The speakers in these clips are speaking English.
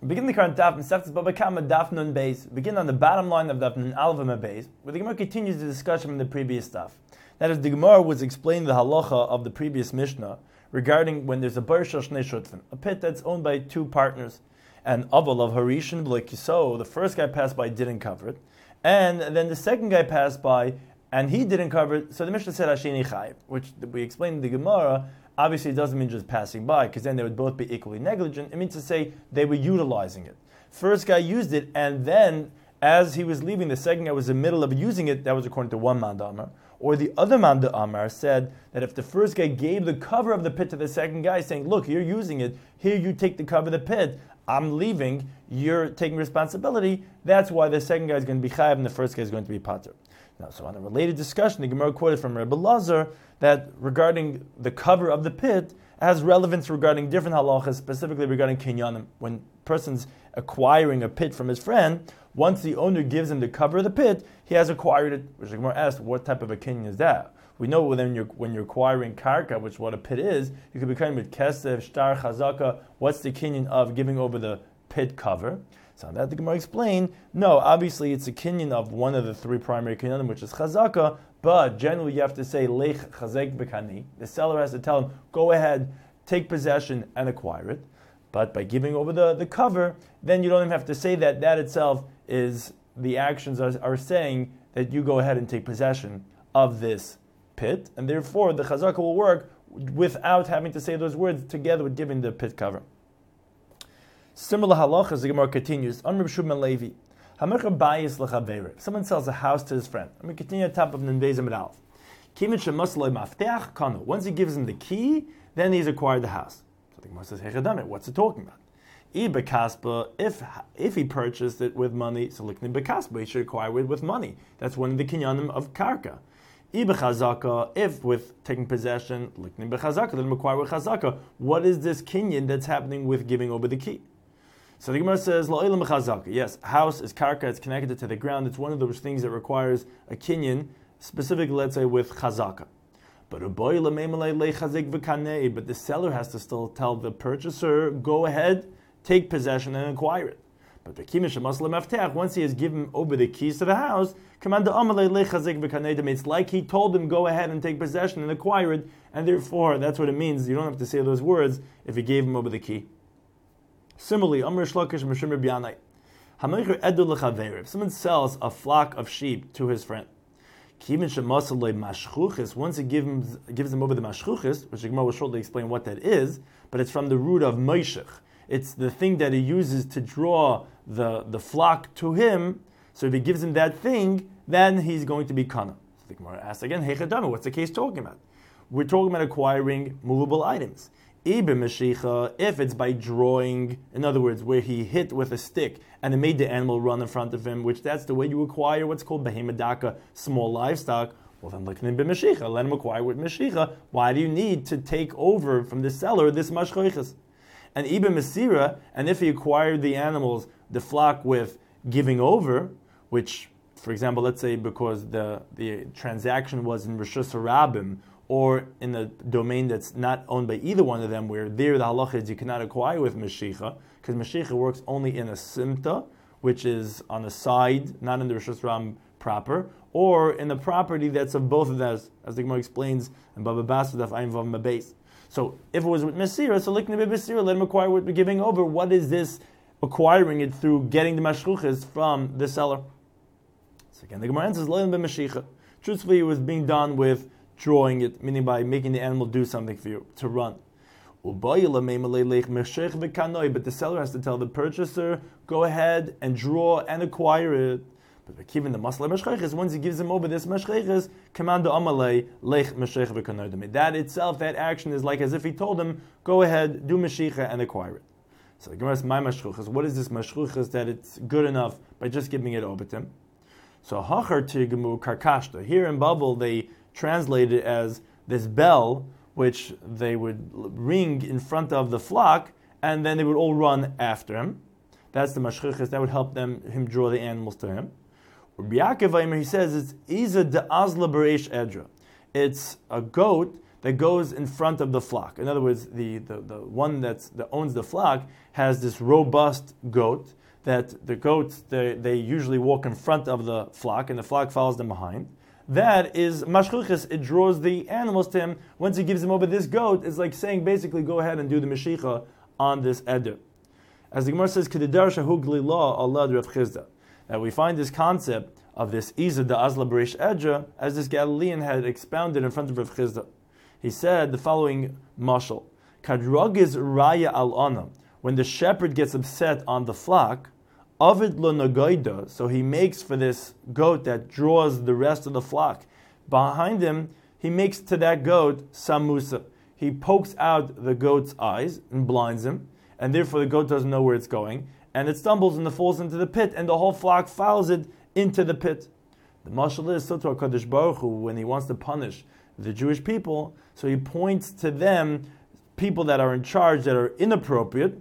Begin the current daf, Mesechtes Baba Kama daf nun beis. Begin on the bottom line of daf nun aleph and beis, where the Gemara continues the discussion from the previous stuff. That is, the Gemara was explaining the halacha of the previous Mishnah regarding when there's a bar shel shnei shutfin, a pit that's owned by two partners, and aval of harishin v'lekiso, the first guy passed by didn't cover it, and then the second guy passed by and he didn't cover it. So the Mishnah said Hasheni Chayiv, which we explained in the Gemara. Obviously, it doesn't mean just passing by, because then they would both be equally negligent. It means to say they were utilizing it. First guy used it, and then as he was leaving, the second guy was in the middle of using it. That was according to one man d'amar. Or the other man d'amar said that if the first guy gave the cover of the pit to the second guy, saying, look, you're using it, here you take the cover of the pit, I'm leaving, you're taking responsibility, that's why the second guy is going to be chayav and the first guy is going to be pater. Now, so on a related discussion, the Gemara quoted from Rebbe Lazar that regarding the cover of the pit has relevance regarding different halachas, specifically regarding kinyanim. When a person's acquiring a pit from his friend, once the owner gives him the cover of the pit, he has acquired it. Which the Gemara asked, what type of a kinyan is that? We know when you're acquiring karka, which is what a pit is, you could be coming with kesef, shtar, chazaka. What's the kinyan of giving over the pit cover? So that the Gemara explained, no, obviously it's a kinyan of one of the three primary kinyanim, which is chazaka, but generally you have to say, lech chazek b'kani. The seller has to tell him, go ahead, take possession and acquire it. But by giving over the cover, then you don't even have to say that. That itself is, the actions are saying that you go ahead and take possession of this pit, and therefore the chazaka will work without having to say those words together with giving the pit cover. Similar halachas, the Gemara continues. Amr Shimon Levi, Hamecher bayis lechaveir. Someone sells a house to his friend. I'm going to continue at the top of Nunvezim Alf. Kimin shemaslo mafteach kano. Once he gives him the key, then he's acquired the house. So the Gemara says, Hechadame, what's it talking about? If he purchased it with money, so likni bekaspa, he should acquire it with money. That's one of the kinyanim of karka. If with taking possession, likni bechazaka, let him acquire with chazaka. What is this kinyan that's happening with giving over the key? So the Gemara says, La'ilam b'chazaka. Yes, house is karka, it's connected to the ground. It's one of those things that requires a kinyan, specifically, let's say, with chazaka. But the seller has to still tell the purchaser, go ahead, take possession and acquire it. But once he has given over the keys to the house, it's like he told him, go ahead and take possession and acquire it, and therefore, that's what it means. You don't have to say those words if he gave him over the key. Similarly, if someone sells a flock of sheep to his friend, once he gives him over the mashchuchis, which the Gemara will shortly explain what that is, but it's from the root of moishech. It's the thing that he uses to draw the flock to him. So if he gives him that thing, then he's going to be kana. So the Gemara asks again, Hechadama, what's the case talking about? We're talking about acquiring movable items. If it's by drawing, in other words, where he hit with a stick and it made the animal run in front of him, which that's the way you acquire what's called behemadaka, small livestock, well then let him acquire with meshicha. Why do you need to take over from the seller this mashchoiches? And Ibe Mesira, and if he acquired the animals, the flock with giving over, which, for example, let's say because the transaction was in Rishus Harabim, or in a domain that's not owned by either one of them, where there the halacha is you cannot acquire with Meshicha, because Meshicha works only in a simta, which is on the side, not in the Rishus Harabim proper, or in the property that's of both of those, as the Gemara explains in Baba Basra Daf Ayin Vav Mabes. So if it was with Mesira, so likni b'Mesira, let him acquire with giving over. What is this acquiring it through getting the mashchuchas from the seller? So again, the Gemara answers, let him b'Meshicha. Truthfully, it was being done with drawing it, meaning by making the animal do something for you, to run. But the seller has to tell the purchaser, go ahead and draw and acquire it. But given the masla meshcheiches, once he gives him over this meshcheiches, commando amalei lech meshcheich v'kanoidame. That itself, that action is like as if he told him, go ahead, do meshicha and acquire it. So the Gemara says, my mashchuchas, what is this mashchuchas that it's good enough by just giving it over to him? So hachar tirgemu karkashta. Here in Babel, they translate it as this bell, which they would ring in front of the flock, and then they would all run after him. That's the mashchuchas. That would help him draw the animals to him. Rabbi Yaakov, he says, it's Iza de Azla Bereish Edra. It's a goat that goes in front of the flock. In other words, the one that owns the flock has this robust goat, that the goats, they usually walk in front of the flock, and the flock follows them behind. That is mashchuchas, it draws the animals to him. Once he gives them over this goat, it's like saying basically go ahead and do the Mashiach on this eder. As the Gemara says, Kedidar Shahu Glila Allah Rav Chizda. Now we find this concept of this Iza da Azla Barish Edra as this Galilean had expounded in front of Rav Chizda. He said the following mashal: Kadragiz Raya al Anam. When the shepherd gets upset on the flock, Avid lo nagoida, so he makes for this goat that draws the rest of the flock. Behind him, he makes to that goat samusa. He pokes out the goat's eyes and blinds him, and therefore the goat doesn't know where it's going, and it stumbles and it falls into the pit, and the whole flock follows it into the pit. The mashal is so to HaKadosh Baruch Hu, when he wants to punish the Jewish people, so he points to them, people that are in charge that are inappropriate,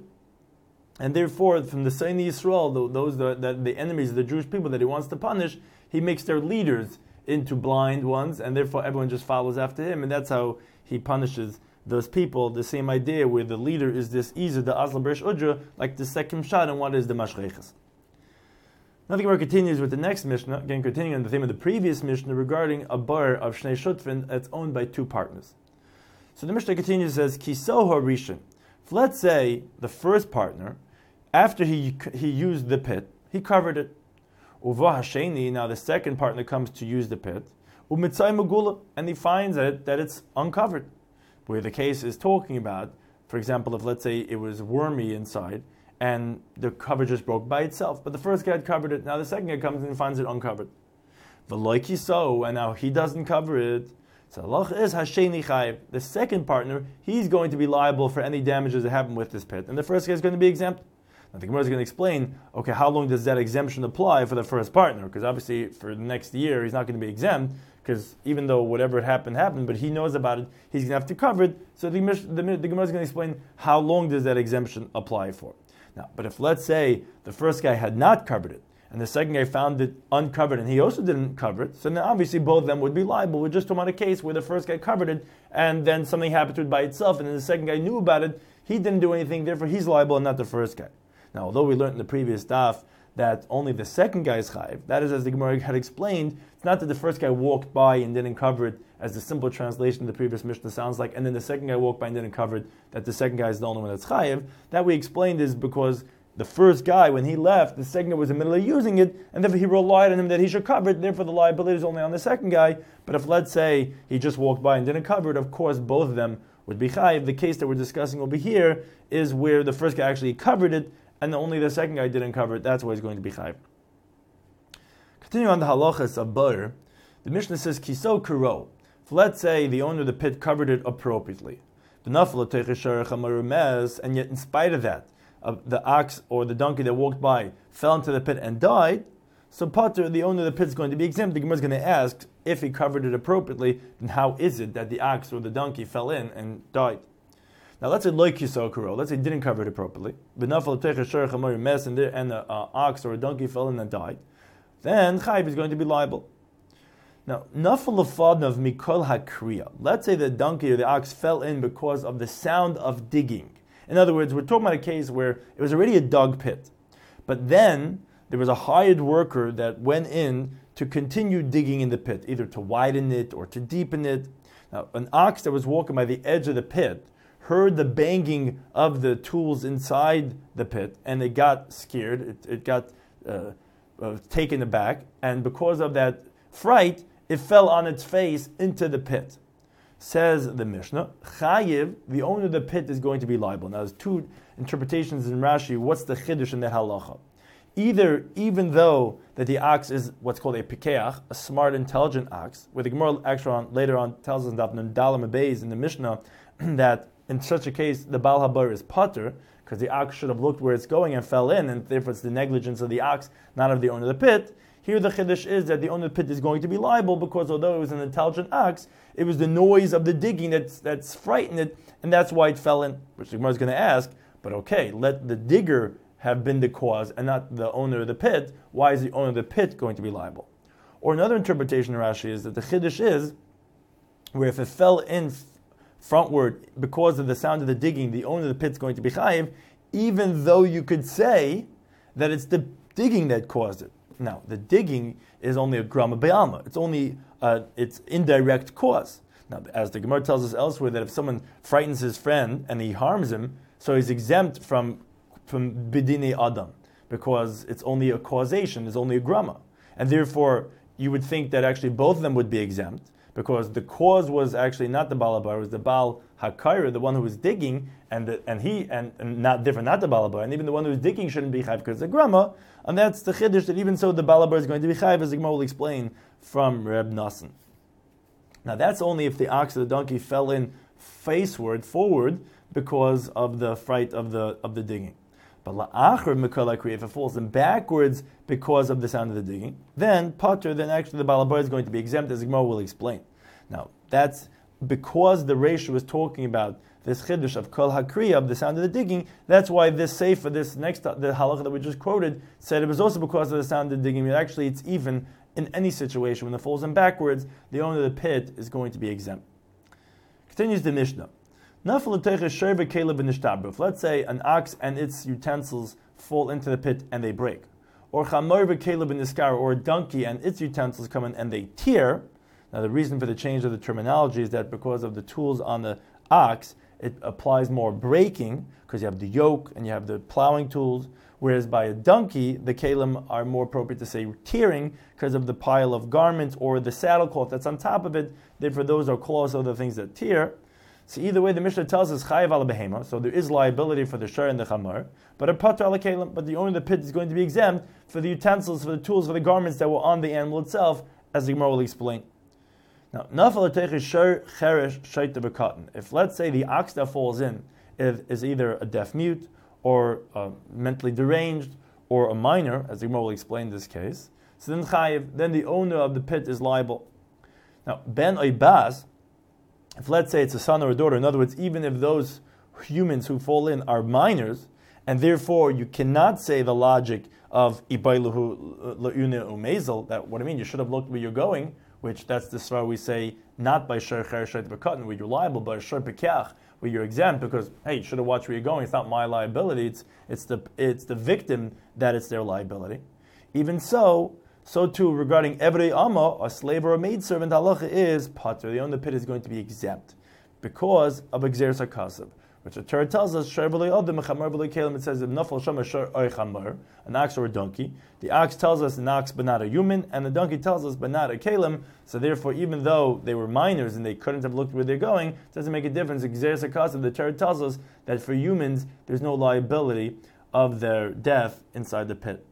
and therefore, from the Saini Yisrael, those the enemies of the Jewish people that he wants to punish, he makes their leaders into blind ones, and therefore everyone just follows after him, and that's how he punishes those people. The same idea where the leader is this Iza, the Azla Barish Udra, like the second shot, and what is the Mashchechas. Now the Gemara continues with the next Mishnah, again continuing on the theme of the previous Mishnah regarding a bar of Shnei Shutfin that's owned by two partners. So the Mishnah continues, says, Kiso Harishan. If let's say the first partner, after he used the pit, he covered it. Uva Hasheni, now the second partner comes to use the pit, Umitzai Magula, and he finds that it's uncovered. Where the case is talking about, for example, if let's say it was wormy inside, and the cover just broke by itself, but the first guy had covered it, now the second guy comes and finds it uncovered. V'loiki so, and now he doesn't cover it. So Allah is Hasheni Chayiv. The second partner, he's going to be liable for any damages that happen with this pit, and the first guy is going to be exempt. Now the Gemara is going to explain, okay, how long does that exemption apply for the first partner? Because obviously for the next year, he's not going to be exempt, because even though whatever happened, but he knows about it, he's going to have to cover it. So the Gemara is going to explain how long does that exemption apply for. Now, but if let's say the first guy had not covered it, and the second guy found it uncovered, and he also didn't cover it, so then obviously both of them would be liable. We're just talking about a case where the first guy covered it, and then something happened to it by itself, and then the second guy knew about it, he didn't do anything, therefore he's liable and not the first guy. Now, although we learned in the previous daf that only the second guy is chayiv, that is, as the Gemara had explained, it's not that the first guy walked by and didn't cover it, as the simple translation of the previous Mishnah sounds like, and then the second guy walked by and didn't cover it, that the second guy is the only one that's chayiv. That we explained is because the first guy, when he left, the second guy was in the middle of using it, and therefore he relied on him that he should cover it, therefore the liability is only on the second guy. But if, let's say, he just walked by and didn't cover it, of course both of them would be chayiv. The case that we're discussing over here is where the first guy actually covered it, and only the second guy didn't cover it. That's why he's going to be chayiv. Continuing on the halachas of bar, the Mishnah says, Kiso kuro. If let's say the owner of the pit covered it appropriately, and yet in spite of that, the ox or the donkey that walked by fell into the pit and died, so Pater, the owner of the pit, is going to be exempt. The Gemara is going to ask, if he covered it appropriately, then how is it that the ox or the donkey fell in and died? Now let's say loik yisokuro, let's say he didn't cover it appropriately, and the ox or a donkey fell in and died, then Chayiv is going to be liable. Now, nafal of mikol hakriya, let's say the donkey or the ox fell in because of the sound of digging. In other words, we're talking about a case where it was already a dug pit, but then there was a hired worker that went in to continue digging in the pit, either to widen it or to deepen it. Now, an ox that was walking by the edge of the pit heard the banging of the tools inside the pit, and it got scared, it got taken aback, and because of that fright, it fell on its face into the pit. Says the Mishnah, Chayiv, the owner of the pit, is going to be liable. Now there's two interpretations in Rashi. What's the chiddush in that halacha? Either, even though that the ox is what's called a pikeach, a smart, intelligent ox, where the Gemara actually later on tells us in Dalam Beis in the Mishnah that in such a case the Baal Habar is pater, because the ox should have looked where it's going and fell in, and therefore it's the negligence of the ox, not of the owner of the pit. Here the chiddush is that the owner of the pit is going to be liable because although it was an intelligent ox, it was the noise of the digging that's frightened it, and that's why it fell in. Which the Gemara is going to ask, but okay, let the digger have been the cause and not the owner of the pit. Why is the owner of the pit going to be liable? Or another interpretation of Rashi is that the chiddush is where if it fell in frontward because of the sound of the digging, the owner of the pit is going to be chayiv, even though you could say that it's the digging that caused it. Now, the digging is only a grama be'alma. It's only its indirect cause. Now, as the Gemara tells us elsewhere, that if someone frightens his friend and he harms him, so he's exempt from bidine adam, because it's only a causation, it's only a grama. And therefore, you would think that actually both of them would be exempt, because the cause was actually not the balabar, it was the Baal HaKaira, the one who was digging, and not different, not the balabar, and even the one who was digging shouldn't be chayv because it's a grama, and that's the chiddush that even so the balabar is going to be chayv, as the Gemara will explain from Reb Nassan. Now that's only if the ox or the donkey fell in forward, because of the fright of the digging. But la'achar mikol hakriya, if it falls in backwards because of the sound of the digging, then actually the balabar is going to be exempt, as Gemara will explain. Now, that's because the Reisha was talking about this chiddush of kol hakriya, of the sound of the digging. That's why this sefer, this next, the halacha that we just quoted, said it was also because of the sound of the digging. But actually, it's even in any situation when it falls in backwards, the owner of the pit is going to be exempt. Continues the Mishnah. If let's say an ox and its utensils fall into the pit and they break, or or a donkey and its utensils come in and they tear. Now the reason for the change of the terminology is that because of the tools on the ox, it applies more breaking, because you have the yoke and you have the plowing tools, whereas by a donkey, the kalim are more appropriate to say tearing, because of the pile of garments or the saddlecloth that's on top of it. Therefore those are close other things that tear. So either way, the Mishnah tells us chayiv ala behema, so there is liability for the shar and the chamar, but a pater ala kalim, but the owner of the pit is going to be exempt for the utensils, for the tools, for the garments that were on the animal itself, as the Gemara will explain. Now, nafal ateiches shar cheresh shaita v'katan. If let's say the ox that falls in is either a deaf mute or mentally deranged or a minor, as the Gemara will explain this case, so then chayiv, then the owner of the pit is liable. Now, ben oibaz, if let's say it's a son or a daughter, in other words, even if those humans who fall in are minors, and therefore you cannot say the logic of Ibailuhu La'una Umezel, that what I mean, you should have looked where you're going, which that's the svar we say, not by Shar Cher Shet V'Katan, where you're liable, but Shar Pekach, where you're exempt, because, hey, you should have watched where you're going, it's not my liability, it's the victim that it's their liability. Even so too, regarding Evrei Amma, a slave or a maidservant, halacha is pater. The owner of the pit is going to be exempt because of Gzeres HaKasav, which the Torah tells us, Shar b'lei adam, Chamar b'lei kelim. It says, Nafal shama shar oy chamar, an ox or a donkey. The ox tells us an ox, but not a human, and the donkey tells us, but not a kelim. So therefore, even though they were minors and they couldn't have looked where they're going, it doesn't make a difference. Gzeres HaKasav, the Torah tells us that for humans, there's no liability of their death inside the pit.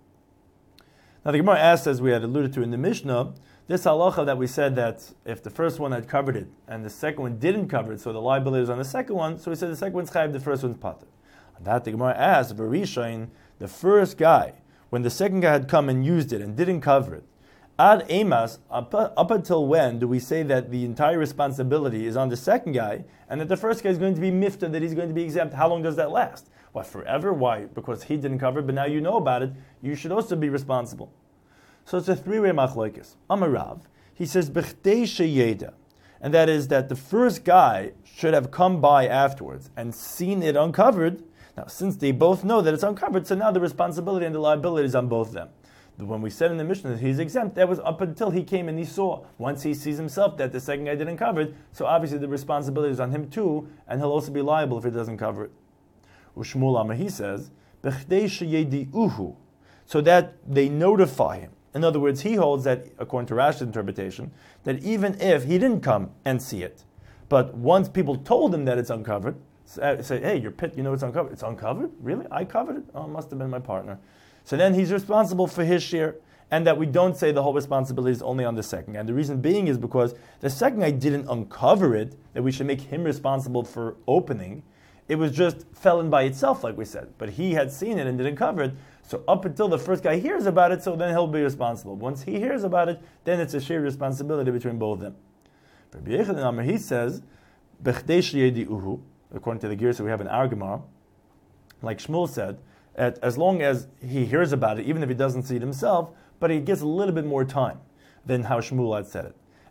Now the Gemara asks, as we had alluded to in the Mishnah, this halacha that we said that if the first one had covered it and the second one didn't cover it, so the liability is on the second one, so we said the second one's chayiv, the first one's pater. And that the Gemara asks, Barishain, the first guy, when the second guy had come and used it and didn't cover it, ad emas, up until when do we say that the entire responsibility is on the second guy and that the first guy is going to be mifta, that he's going to be exempt? How long does that last? What, forever? Why? Because he didn't cover it, but now you know about it, you should also be responsible. So it's a three-way machlokes. Amarav, he says, b'chdei sheyeda, and that is that the first guy should have come by afterwards and seen it uncovered. Now, since they both know that it's uncovered, so now the responsibility and the liability is on both of them. But when we said in the Mishnah that he's exempt, that was up until he came and he saw. Once he sees himself that the second guy didn't cover it, so obviously the responsibility is on him too, and he'll also be liable if he doesn't cover it. Ushmul Amar, he says, b'chdei sheyedi uhu, so that they notify him. In other words, he holds that, according to Rashi's interpretation, that even if he didn't come and see it, but once people told him that it's uncovered, say, hey, your pit, you know it's uncovered. It's uncovered? Really? I covered it? Oh, it must have been my partner. So then he's responsible for his share, and that we don't say the whole responsibility is only on the second guy. And the reason being is because the second guy didn't uncover it, that we should make him responsible for opening. It was just fell in by itself, like we said. But he had seen it and didn't cover it. So up until the first guy hears about it, so then he'll be responsible. Once he hears about it, then it's a shared responsibility between both of them. Rabbi Yechanan, he says, "B'chdei sheyedi uhu," according to the gears that we have in our Gemara, like Shmuel said, as long as he hears about it, even if he doesn't see it himself, but he gets a little bit more time than how Shmuel had said it.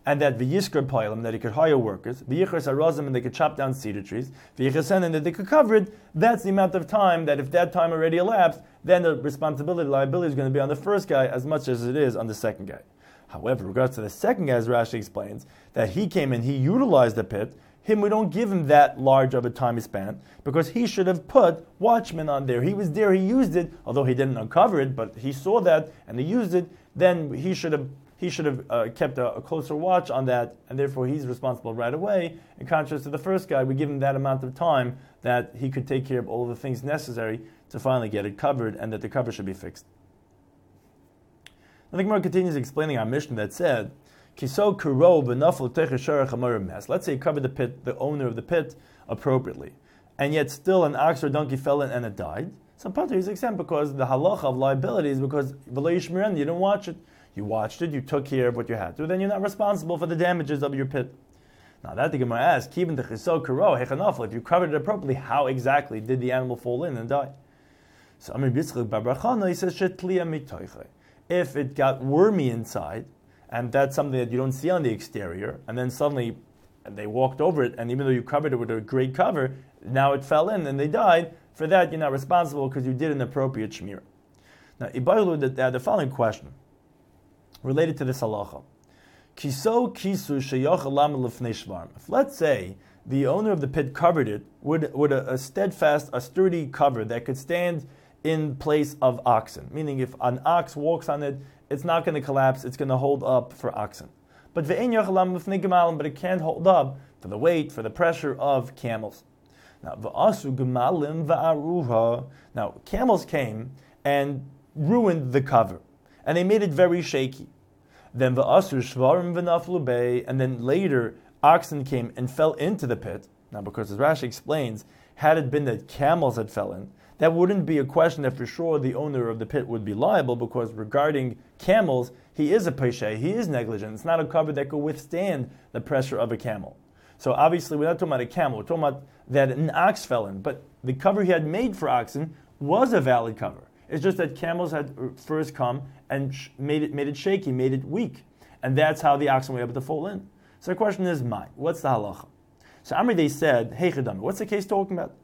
and that v'yisker poilim, that he could hire workers, v'yichers arazim, and they could chop down cedar trees, v'yichesen, and that they could cover it, that's the amount of time that if that time already elapsed, then the liability is going to be on the first guy as much as it is on the second guy. However, in regards to the second guy, as Rashi explains, that he came and he utilized the pit, we don't give him that large of a time span, because he should have put watchmen on there. He was there, he used it, although he didn't uncover it, but he saw that and he used it, then he should have kept a closer watch on that, and therefore he's responsible right away. In contrast to the first guy, we give him that amount of time that he could take care of all the things necessary to finally get it covered, and that the cover should be fixed. Now the Gemara continues explaining our Mishnah that said, Kiso kuro v'nafel techesharach amarim mes. Let's say he covered the pit, the owner of the pit, appropriately, and yet still an ox or donkey fell in and it died. Some pater is exempt because the halacha of liability is because v'lo yishmiren, you didn't watch it. You watched it, you took care of what you had to, then you're not responsible for the damages of your pit. Now that the Gemara asks, even the chiso karo hechanafel, if you covered it appropriately, how exactly did the animal fall in and die? So Amir Bitzchak bar bar Chana, he says shetliya mitoiche. If it got wormy inside, and that's something that you don't see on the exterior, and then suddenly they walked over it, and even though you covered it with a great cover, now it fell in and they died. For that, you're not responsible because you did an appropriate shmira. Now, the following question related to this halacha. Kiso kisu sheyach lam lefnei shvarm. If, let's say, the owner of the pit covered it with a steadfast, a sturdy cover that could stand in place of oxen, meaning if an ox walks on it, it's not going to collapse, it's going to hold up for oxen. But ve'en yach lam lefnei gemalim, but it can't hold up for the weight, for the pressure of camels. Now, v'asu gemalim va'aruha. Now, camels came and ruined the cover, and they made it very shaky. Then v'asur shvarim v'naflu bei, and then later oxen came and fell into the pit. Now, because as Rashi explains, had it been that camels had fell in, that wouldn't be a question that for sure the owner of the pit would be liable, because regarding camels, he is a peshay, he is negligent. It's not a cover that could withstand the pressure of a camel. So obviously we're not talking about a camel, we're talking about that an ox fell in, but the cover he had made for oxen was a valid cover. It's just that camels had first come and made it shaky, made it weak. And that's how the oxen were able to fall in. So the question is, what's the halacha? So Amri, they said, hey Chedami, what's the case talking about?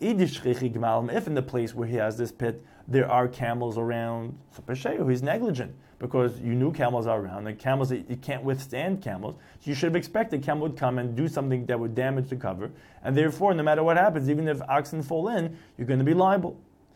If in the place where he has this pit, there are camels around, so Pesheyu, he's negligent, because you knew camels are around, and camels, you can't withstand camels, so you should have expected camel would come and do something that would damage the cover, and therefore, no matter what happens, even if oxen fall in, you're going to be liable.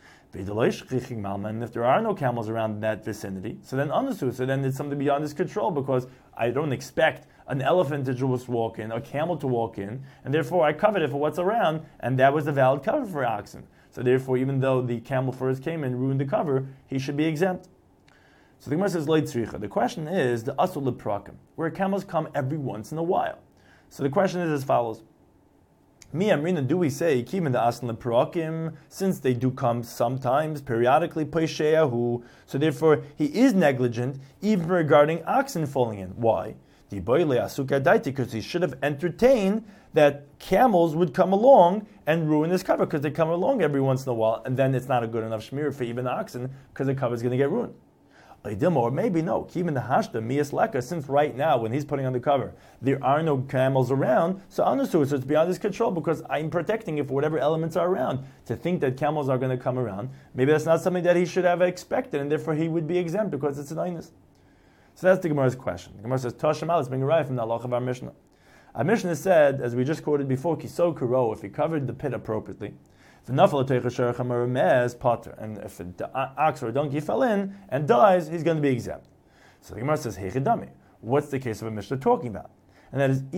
And if there are no camels around that vicinity, so then it's something beyond his control, because I don't expect an elephant to just walk in, a camel to walk in, and therefore I covered it for what's around, and that was a valid cover for oxen. So therefore, even though the camel first came and ruined the cover, he should be exempt. So the Gemara says, Leit tzricha. The question is the asul leprakim, where camels come every once in a while. So the question is as follows. Mi amrina, do we say, Kim in the asul leprakim, since they do come sometimes, periodically, pesheyahu, so therefore he is negligent, even regarding oxen falling in. Why? Because he should have entertained that camels would come along and ruin this cover, because they come along every once in a while, and then it's not a good enough shmir for even oxen, because the cover is going to get ruined. Or maybe no, even the hashda miyas leka, since right now when he's putting on the cover there are no camels around, so it's beyond his control, because I'm protecting it for whatever elements are around. To think that camels are going to come around, maybe that's not something that he should have expected, and therefore he would be exempt because it's an aynus. So that's the Gemara's question. The Gemara says, Toshim al, let's bring a right from the halacha of our Mishnah. Our Mishnah said, as we just quoted before, Kiso kuro, if he covered the pit appropriately, and if the ox or a donkey fell in and dies, he's going to be exempt. So the Gemara says, hey Chedami, what's the case of a Mishnah talking about? And that is,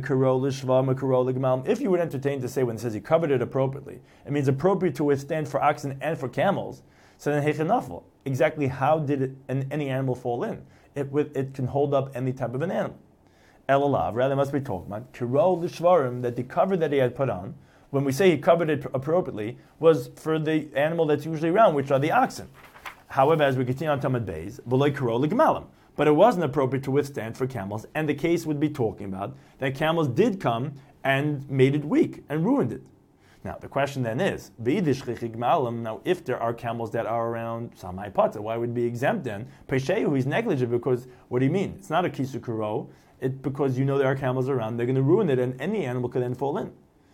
if you would entertain to say when it says he covered it appropriately, it means appropriate to withstand for oxen and for camels, so then hechanafel, exactly how did any animal fall in? It can hold up any type of an animal. Elalav, rather must be talking about kirol l'shvarim, that the cover that he had put on, when we say he covered it appropriately, was for the animal that's usually around, which are the oxen. However, as we continue on Tamad Beis, v'loy kirol l'gemalim, but it wasn't appropriate to withstand for camels, and the case would be talking about that camels did come and made it weak and ruined it. Now, the question then is, now if there are camels that are around Samai Pata, why would it be exempt then? Peshehu, he's negligent because, what do you mean? It's not a Kisu Kuro, it's because you know there are camels around, they're going to ruin it, and any animal could then fall in.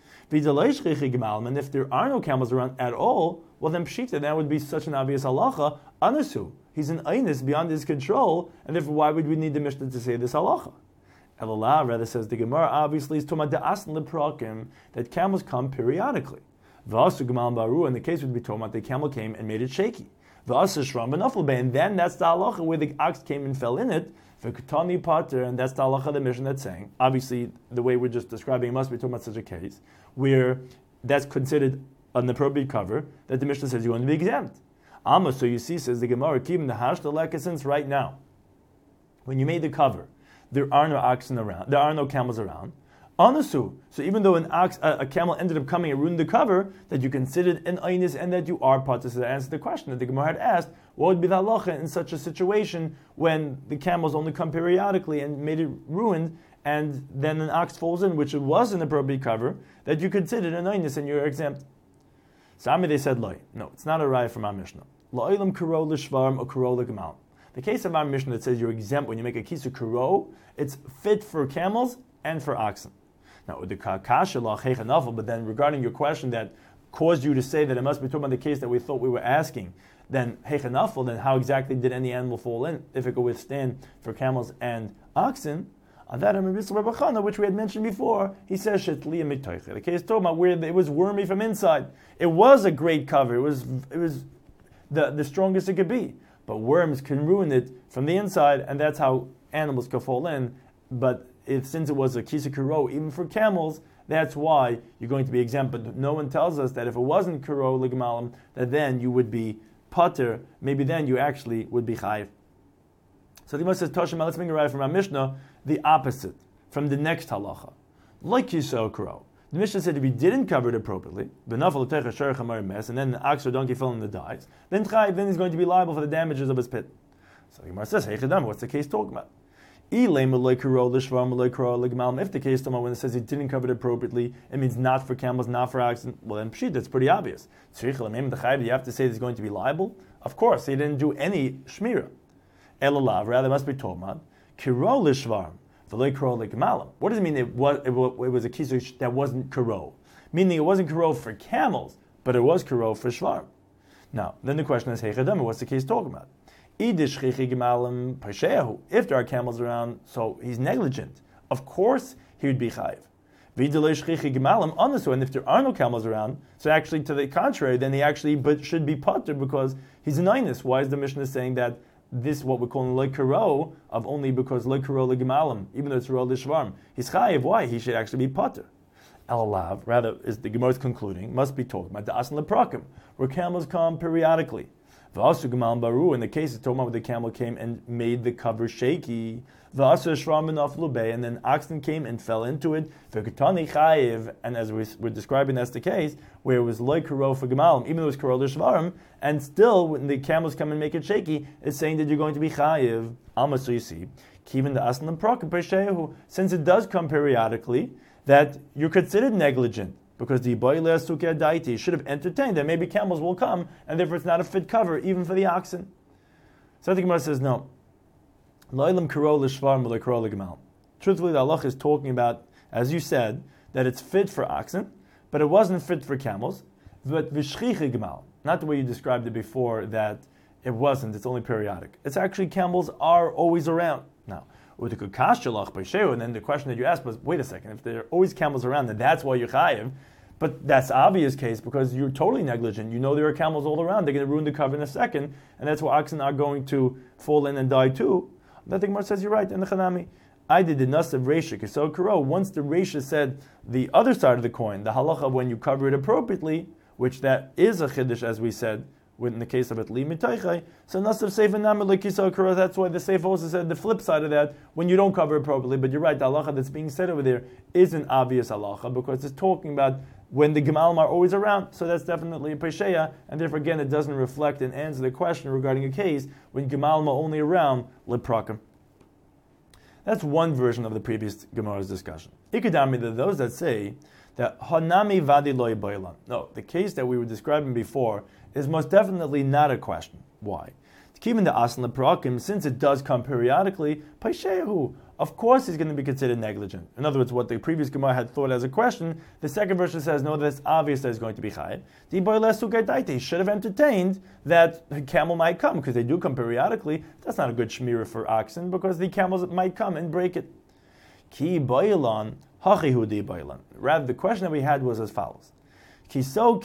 And if there are no camels around at all, well then Pshita, that would be such an obvious halacha, Anasu. He's an Einis beyond his control, and therefore why would we need the Mishnah to say this halacha? Elalah rather says the Gemara obviously is talking about the asan leprakim, that camels come periodically. V'asu Gemal Baru, and the case would be talking about the camel came and made it shaky. V'asu Shram B'nafel Bey, and then that's the halacha where the ox came and fell in it. V'katani Pater, and that's the halacha of the mission that's saying. Obviously, the way we're just describing it must be talking about such a case where that's considered an appropriate cover that the Mishnah says you want to be exempt. Amma, so you see, says the Gemara, keeping the hashtaleka since right now, when you made the cover, there are no oxen around, there are no camels around. Anasu, so even though a camel ended up coming and ruined the cover, that you considered an einis and that you are partas, to answer the question that the Gemara had asked, what would be the halacha in such a situation when the camels only come periodically and made it ruined, and then an ox falls in, which it was an appropriate cover, that you considered an einis and you're exempt. Sami, they said, no, it's not a raya from our Mishnah. La'ilam karo l'shvarm or karo l'gamal. The case of our Mishnah that says you're exempt when you make a kisu karo, it's fit for camels and for oxen. Now, the kasha la chechanafel, but then regarding your question that caused you to say that it must be talking about the case that we thought we were asking, then hechanafel, then how exactly did any animal fall in if it could withstand for camels and oxen? On that, which we had mentioned before, he says shetliya mitoiche. The case talking about where it was wormy from inside. It was a great cover. It was the strongest it could be. But worms can ruin it from the inside, and that's how animals can fall in. But since it was a kisa kuro, even for camels, that's why you're going to be exempt. But no one tells us that if it wasn't kuro ligmalim, that then you would be pater. Maybe then you actually would be chayiv. So the Gemara says, Toshima, let's make it right from our Mishnah, the opposite, from the next halacha. Like you saw kuro. The Mishnah said if you didn't cover it appropriately, and then the ox or donkey fell in the dies, then he's going to be liable for the damages of his pit. So the Gemara says, hey Chedam, what's the case talking about? If the case talking about when it says he didn't cover it appropriately, it means not for camels, not for oxen, well then pshit, that's pretty obvious. You have to say he's going to be liable? Of course, he didn't do any shmira. Elalav, rather must be told about kiro lishvarm. What does it mean it was a kisu that wasn't karo? Meaning it wasn't karo for camels, but it was karo for shvar. Now, then the question is, what's the case talking about? If there are camels around, so he's negligent. Of course, he would be chayiv. And if there are no camels around, so actually to the contrary, then he actually should be pater because he's an einus. Why is the Mishnah saying that this what we're calling le karo of only because le karo le gemalim, even though it's ro lishvarm? He's chayiv. Why? He should actually be pater. Elalav, rather, is the Gemara is concluding, must be talking about the asan leprakim, where camels come periodically. V'asu gemal baru, in the case it's talking about where the camel came and made the cover shaky. V'asu shram b'naflu bey, and then oxen came and fell into it. V'katani chayiv, and as we're describing, that's the case where it was like karo for gemalim, even though it was karo l'shvarim, and still when the camels come and make it shaky, it's saying that you're going to be chayiv. Alma, so you see, even the asan leprakim peshehu, since it does come periodically, that you're considered negligent. Because the Boile Sukkah Daiti should have entertained that maybe camels will come, and therefore it's not a fit cover, even for the oxen. So the Gemara says, no. Truthfully, the Allah is talking about, as you said, that it's fit for oxen, but it wasn't fit for camels. But not the way you described it before, that it wasn't, it's only periodic. It's actually camels are always around. Now, and then the question that you asked was, wait a second, if there are always camels around, then that's why you're chayiv. But that's the obvious case because you're totally negligent. You know there are camels all around. They're going to ruin the cover in a second, and that's why oxen are going to fall in and die too. That the Gemara says you're right in the Chanami. I did the nas of Reisha, so Karo. Once the Reisha said the other side of the coin, the halacha when you cover it appropriately, which that is a chiddush as we said, in the case of it li mitaychai, so nas of Seifa Namar Lekisa Karo. That's why the Seifa also said the flip side of that when you don't cover it appropriately. But you're right, the halacha that's being said over there is an obvious halacha because it's talking about when the gemalim are always around, so that's definitely a pesheya, and therefore again it doesn't reflect and answer the question regarding a case when gemalim are only around leprakim. That's one version of the previous Gemara's discussion. Ikadami, those that say that Hanami Vadi Loy Bailan. No, the case that we were describing before is most definitely not a question. Why? Keeping the Aslan Leprakim, since it does come periodically, Paishehu, of course he's going to be considered negligent. In other words, what the previous Gemara had thought as a question, the second version says, no, that's obvious that he's going to be chayiv. He should have entertained that the camel might come, because they do come periodically. That's not a good shmirah for oxen, because the camels might come and break it. Ki bailan, hachihu di bailan. Rather, the question that we had was as follows. He covered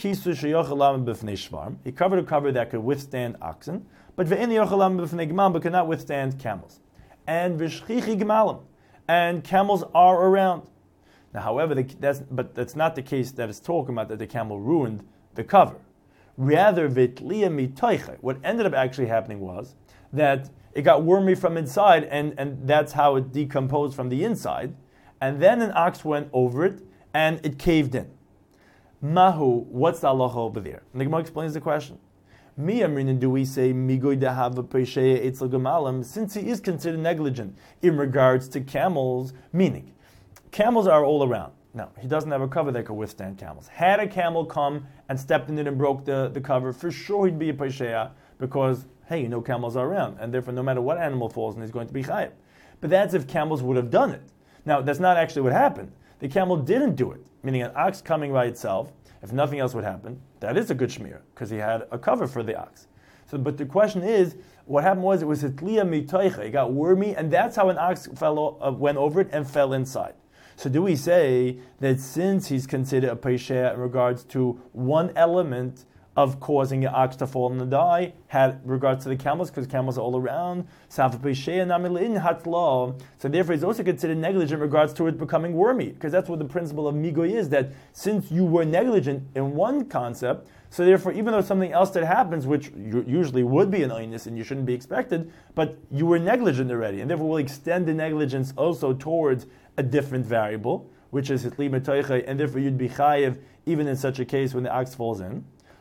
a cover that could withstand oxen, but cannot withstand camels. And and camels are around. Now, however, that's not the case that it's talking about that the camel ruined the cover. Rather, what ended up actually happening was that it got wormy from inside, and that's how it decomposed from the inside. And then an ox went over it, and it caved in. Mahu, what's the halacha over there? And the Gemara explains the question. Do we say since he is considered negligent in regards to camels, meaning camels are all around. Now, he doesn't have a cover that could withstand camels. Had a camel come and stepped in it and broke the cover, for sure he'd be a pesheya, because, hey, camels are around, and therefore no matter what animal falls in, he's going to be chayiv. But that's if camels would have done it. Now, that's not actually what happened. The camel didn't do it, meaning an ox coming by itself, if nothing else would happen, that is a good shmir, because he had a cover for the ox. So, but the question is, what happened was it was a tliya mitoicha, it got wormy, and that's how an ox went over it and fell inside. So do we say that since he's considered a pesheya in regards to one element of causing an ox to fall and die, had regards to the camels, because camels are all around, so therefore he's also considered negligent in regards to it becoming wormy, because that's what the principle of migoy is, that since you were negligent in one concept, so therefore even though something else that happens, which usually would be an oinus and you shouldn't be expected, but you were negligent already, and therefore we'll extend the negligence also towards a different variable, which is hitli metoicha, and therefore you'd be chayiv even in such a case when the ox falls in.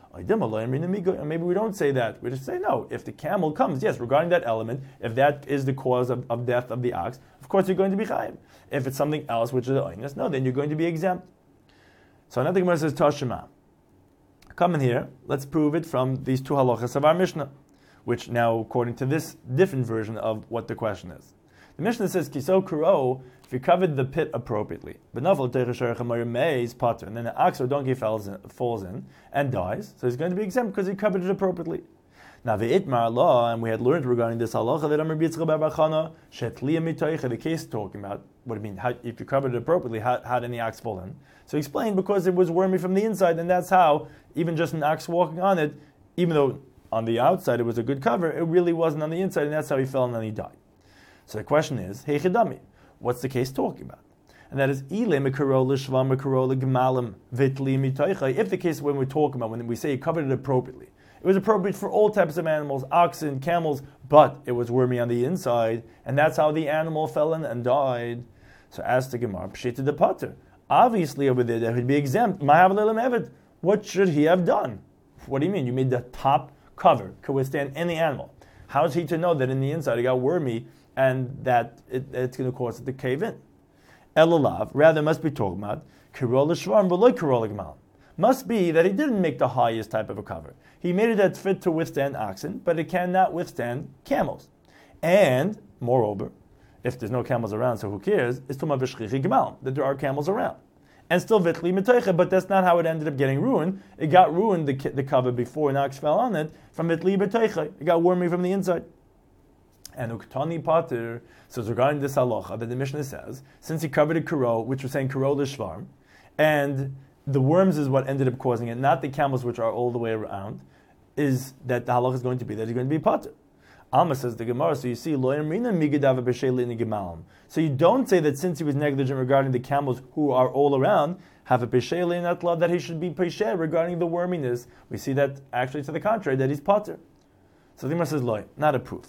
Maybe we don't say that. We just say no. If the camel comes, yes, regarding that element, if that is the cause of death of the ox, of course you're going to be chayiv. If it's something else, which is the oinus, no, then you're going to be exempt. So another Gemara says Tashima. Come in here. Let's prove it from these two halachas of our Mishnah, which now, according to this different version of what the question is. The Mishnah says Kiso Kuro, if you covered the pit appropriately, but and then the ox or donkey falls in and dies, so he's going to be exempt because he covered it appropriately. Now the Itmar law, and we had learned regarding this halacha that Amar Yitzchak bar Chana shetliya mitoicha, the case talking about what it means. If you covered it appropriately, how did the ox fall in? So he explained because it was wormy from the inside, and that's how even just an ox walking on it, even though on the outside it was a good cover, it really wasn't on the inside, and that's how he fell and then he died. So the question is, hey chidami, what's the case talking about? And that is, if the case when we're talking about, when we say he covered it appropriately, it was appropriate for all types of animals, oxen, camels, but it was wormy on the inside, and that's how the animal fell in and died. So ask the Gemara, Pshita de Pater. Obviously over there, that would be exempt. What should he have done? What do you mean? You made the top cover, could withstand any animal. How is he to know that in the inside it got wormy and that it's going to cause it to cave in? Elulav, rather must be talking about Kirol Shvarm Veloy Kirol Gmal. Must be that he didn't make the highest type of a cover. He made it that's fit to withstand oxen, but it cannot withstand camels. And, moreover, if there's no camels around, so who cares? It's Tuma B'Shchichi Gmal, that there are camels around. And still Vitli Metoicha, but that's not how it ended up getting ruined. It got ruined, the cover, before an ox fell on it, from Vitli Metoicha. It got wormy from the inside. And Uktani Pater, so regarding this halacha that the Mishnah says, since he covered a karo, which was saying karo l'shvarm, and the worms is what ended up causing it, not the camels which are all the way around, is that the halacha is going to be that he's going to be Pater. Alma says the Gemara, so you see, so you don't say that since he was negligent regarding the camels who are all around, have a peshe not love that he should be peshe regarding the worminess. We see that actually to the contrary, that he's Pater. So the Gemara says, loy, not a proof.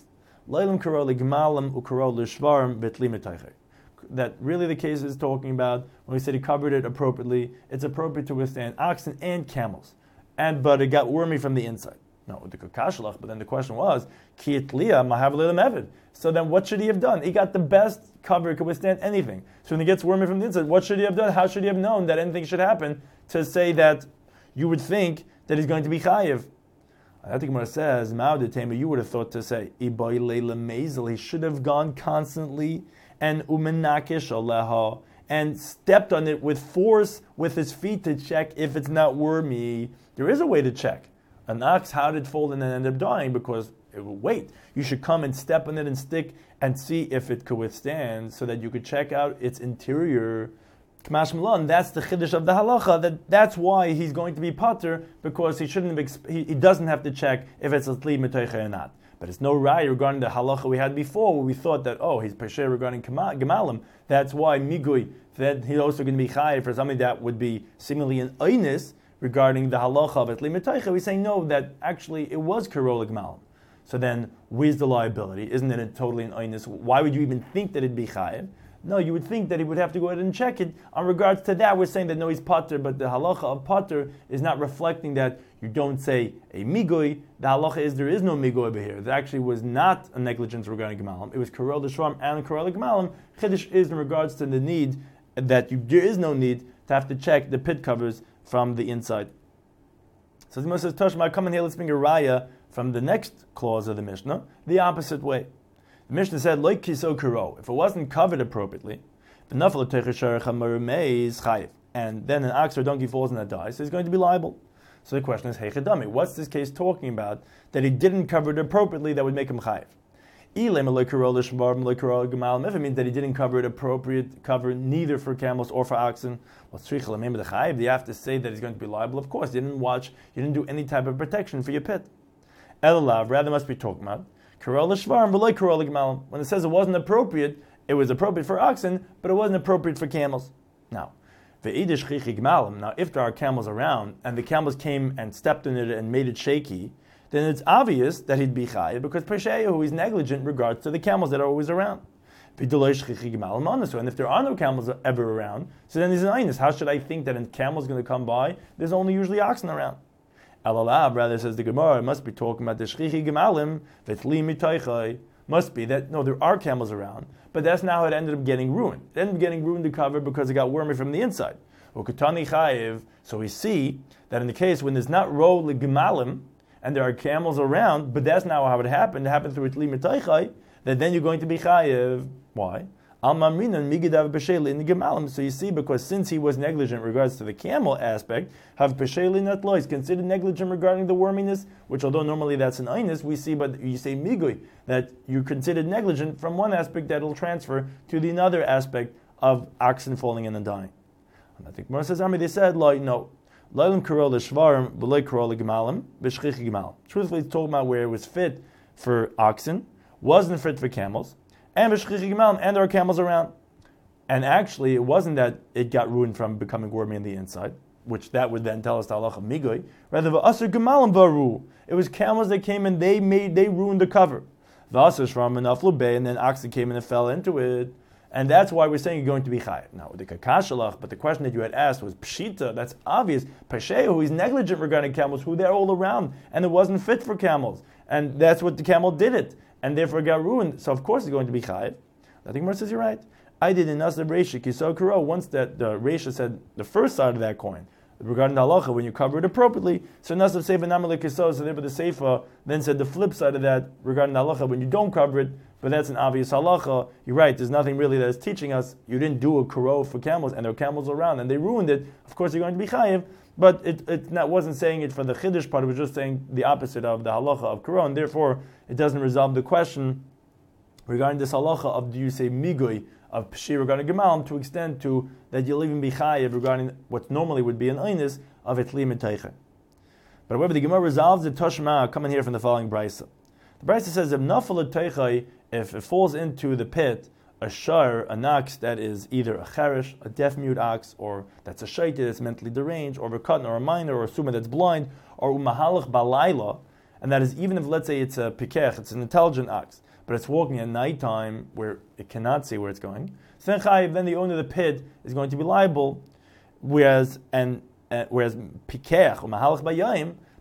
That really the case is talking about when we said he covered it appropriately, it's appropriate to withstand oxen and camels, but it got wormy from the inside. No, the kakashalach. But then the question was, kietlia mahavlelim evid. So then, what should he have done? He got the best cover; it could withstand anything. So when he gets wormy from the inside, what should he have done? How should he have known that anything should happen to say that you would think that he's going to be chayiv? I think Gemara says, Ma'odetema, you would have thought to say, Iboy leila mezel, he should have gone constantly and umenakish aleha, and stepped on it with force with his feet to check if it's not wormy. There is a way to check. An ox, how did it fall and then end up dying? Because it will wait. You should come and step on it and stick and see if it could withstand so that you could check out its interior. Kamash Milan, that's the chiddush of the halacha. That's why he's going to be pater, because he shouldn't he doesn't have to check if it's a tli metoicha or not. But it's no raya regarding the halacha we had before, where we thought that he's pesher regarding gemalim. That's why migui, that he's also going to be chayiv for something that would be seemingly an einis regarding the halacha of tli metoicha. We say no, that actually it was karola gemalim. So then, where's the liability? Isn't it totally an einis? Why would you even think that it'd be chayiv? No, you would think that he would have to go ahead and check it. On regards to that, we're saying that no, he's pater, but the halacha of pater is not reflecting that you don't say a migui. The halacha is there is no migui over here. There actually was not a negligence regarding gemalim. It was karel d'shvarm and karel gemalim. Chiddush is in regards to the need that there is no need to have to check the pit covers from the inside. So the Mishnah says, Toshma, come in here, let's bring a raya from the next clause of the Mishnah, the opposite way. The Mishnah said, "Like kiso karo." If it wasn't covered appropriately, and then an ox or donkey falls and that dies, so he's going to be liable. So the question is, "Heichadami." What's this case talking about that he didn't cover it appropriately that would make him chayiv? If it means that he didn't cover it appropriate, cover neither for camels or for oxen, well, do you have to say that he's going to be liable? Of course, you didn't watch, you didn't do any type of protection for your pit. Elalav, rather must be talking about. When it says it wasn't appropriate, it was appropriate for oxen, but it wasn't appropriate for camels. Now, if there are camels around, and the camels came and stepped in it and made it shaky, then it's obvious that he'd be chayiv, because Pesheyahu is negligent in regards to the camels that are always around. And if there are no camels ever around, so then there's an einus. How should I think that a camel is going to come by? There's only usually oxen around. Alalab, rather, says the Gemara, must be talking about the shchichi gemalim v'tli mitaychai. Must be that, no, there are camels around, but that's now how it ended up getting ruined. It ended up getting ruined to cover because it got wormy from the inside. Ukatani chayiv, so we see that in the case when there's not ro gemalim, and there are camels around, but that's not how it happened. It happened through tli mitaychai, that then you're going to be chayiv. Why? So you see, because since he was negligent in regards to the camel aspect, have pesheli not lois considered negligent regarding the worminess, which although normally that's an einus, we see, but you say migui, that you're considered negligent from one aspect that will transfer to the another aspect of oxen falling in and dying. And I think Mor says, they said, no. Truthfully, it's talking about where it was fit for oxen, wasn't fit for camels, and there are camels around. And actually, it wasn't that it got ruined from becoming wormy on the inside, which that would then tell us the halacha migui. Rather, it was camels that came and they ruined the cover. And then oxen came and it fell into it. And that's why we're saying you're going to be chayiv. Now, the kakashalach, but the question that you had asked was pshita, that's obvious. Peshehu, he's negligent regarding camels, who they're all around, and it wasn't fit for camels. And that's what the camel did it. And therefore got ruined. So of course he's going to be chayiv. I think Mar says you're right. I did in Nasab Reisha Kiso Karo. Once that the Reisha said the first side of that coin regarding the halacha when you cover it appropriately. So Nasab Seifa Namalik Kiso. So therefore the Seifa then said the flip side of that regarding the halacha when you don't cover it. But that's an obvious halacha. You're right. There's nothing really that is teaching us. You didn't do a karo for camels, and there were camels around, and they ruined it. Of course you're going to be chayiv. But it wasn't saying it for the chiddush part. It was just saying the opposite of the halacha of karo, and therefore it doesn't resolve the question regarding this halacha of do you say migui of pshir regarding gemalim to extend to that you'll even be chayiv regarding what normally would be an einus of etli mitaycha. But however, the Gemara resolves the Toshma coming here from the following brisa. The brisa says if nafal teichai, if it falls into the pit, a shar, an ox that is either a cherish, a deaf-mute ox, or that's a shaita that's mentally deranged, or a katan, or a minor, or a suma that's blind, or umahalach balayla, and that is even if, let's say, it's a pikech, it's an intelligent ox, but it's walking at nighttime where it cannot see where it's going, so then the owner of the pit is going to be liable, whereas pikech, umahalach bayayim,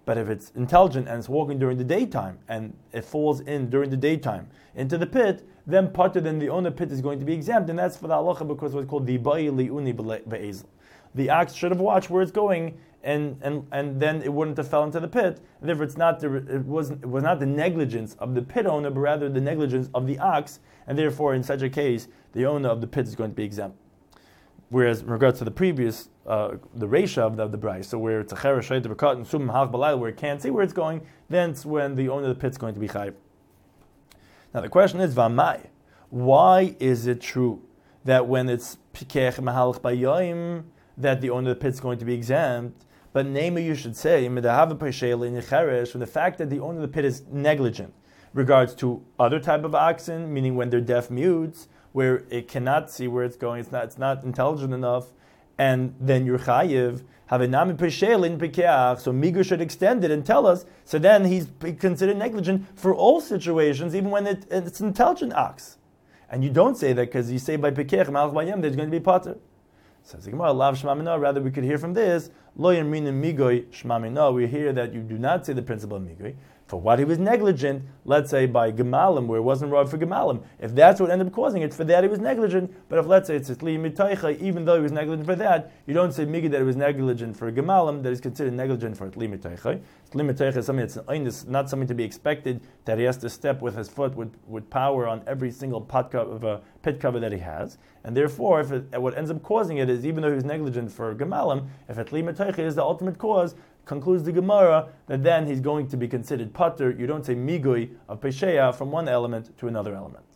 But if it's intelligent and it's walking during the daytime, and it falls in during the daytime into the pit, then pater, then the owner pit is going to be exempt, and that's for the halacha because what's called the ba'i li'uni be'ezel. The ox should have watched where it's going, and then it wouldn't have fell into the pit. Therefore, it was not the negligence of the pit owner, but rather the negligence of the ox, and therefore, in such a case, the owner of the pit is going to be exempt. Whereas, in regards to the previous, the reisha of the brayso, so where it's a cheresh shayta b'kat and sum half balayla, where it can't see where it's going, then it's when the owner of the pit is going to be chayiv. Now the question is, v'amai, why is it true that when it's pikech mahalach bayayim that the owner of the pit is going to be exempt? But name you should say, when the fact that the owner of the pit is negligent regards to other type of oxen, meaning when they're deaf mutes, where it cannot see where it's going, it's not intelligent enough, and then you're chayiv, so Migur should extend it and tell us, so then he's considered negligent for all situations, even when it's an intelligent ox. And you don't say that because you say by Pekech, Malach Bayam, there's going to be pater. Says the Gemara, Lav Shmamina, rather we could hear from this, Lo Yamrinim Migoy Shmamina, we hear that you do not say the principle of Migoy, for what he was negligent, let's say by Gemalim, where it wasn't right for Gemalim. If that's what ended up causing it, for that he was negligent. But if, let's say, it's Li Mitaycha, even though he was negligent for that, you don't say Migi that he was negligent for Gemalim, that he's considered negligent for Li Mitaycha. Li Mitaycha is something that's not something to be expected, that he has to step with his foot with power on every single pit cover that he has. And therefore, what ends up causing it is, even though he was negligent for Gemalim, if Li Mitaycha is the ultimate cause, concludes the Gemara that then he's going to be considered pater. You don't say migui of pesheya from one element to another element.